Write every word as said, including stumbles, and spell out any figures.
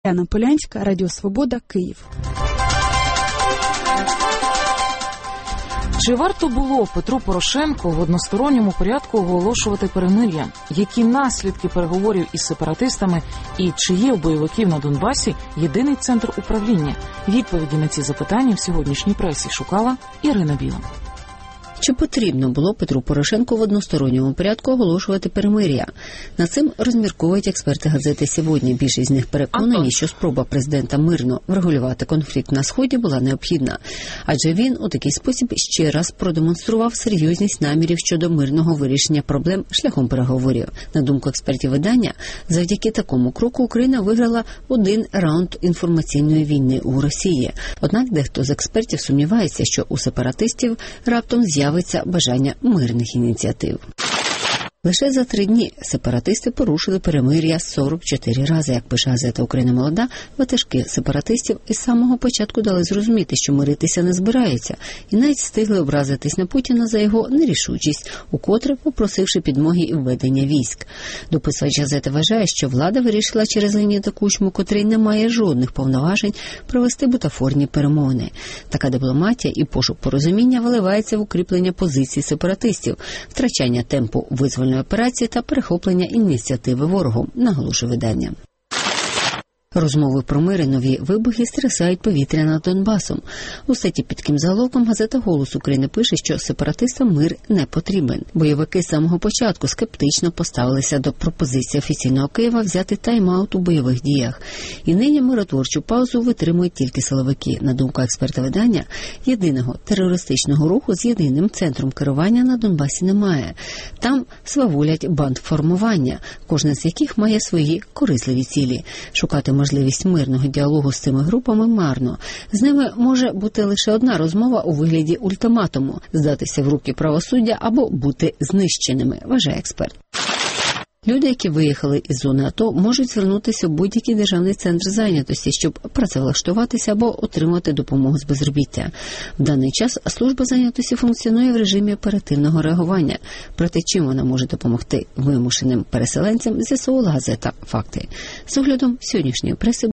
Яна Полянська, Радіо Свобода, Київ. Чи варто було Петру Порошенку в односторонньому порядку оголошувати перемир'я? Які наслідки переговорів із сепаратистами? І чи є у бойовиків на Донбасі єдиний центр управління? Відповіді на ці запитання в сьогоднішній пресі шукала Ірина Біла. Чи потрібно було Петру Порошенку в односторонньому порядку оголошувати перемир'я? Над цим розмірковують експерти газети «Сьогодні». Більшість з них переконані, що спроба президента мирно врегулювати конфлікт на Сході була необхідна. Адже він у такий спосіб ще раз продемонстрував серйозність намірів щодо мирного вирішення проблем шляхом переговорів. На думку експертів видання, завдяки такому кроку Україна виграла один раунд інформаційної війни у Росії. Однак дехто з експертів сумнівається, що у сепаратистів раптом з'явиться бажання мирних ініціатив. Лише за три дні сепаратисти порушили перемир'я сорок чотири рази. Як пише газета «Україна молода», ватажки сепаратистів із самого початку дали зрозуміти, що миритися не збираються, і навіть встигли образитись на Путіна за його нерішучість, укотре попросивши підмоги і введення військ. Дописувач газети вважає, що влада вирішила через Леоніда Кучму, котрий не має жодних повноважень, провести бутафорні перемовини. Така дипломатія і пошук порозуміння виливається в укріплення позицій сепаратистів, втрачання темпу визвольної операції та перехоплення ініціативи ворогом, наголошує видання. Розмови про мир і нові вибухи стрясають повітря над Донбасом. У статті під таким заголовком газета «Голос України» пише, що сепаратистам мир не потрібен. Бойовики з самого початку скептично поставилися до пропозиції офіційного Києва взяти тайм-аут у бойових діях. І нині миротворчу паузу витримують тільки силовики. На думку експерта видання, єдиного терористичного руху з єдиним центром керування на Донбасі немає. Там сваволять бандформування, кожна з яких має свої корисливі цілі. Шукати можливість мирного діалогу з цими групами марно. З ними може бути лише одна розмова у вигляді ультиматуму – здатися в руки правосуддя або бути знищеними, вважає експерт. Люди, які виїхали із зони АТО, можуть звернутися в будь-який державний центр зайнятості, щоб працевлаштуватися або отримати допомогу з безробіття. В даний час служба зайнятості функціонує в режимі оперативного реагування. Проте чим вона може допомогти вимушеним переселенцям, з'ясовувала газета «Факти». З оглядом сьогоднішньої преси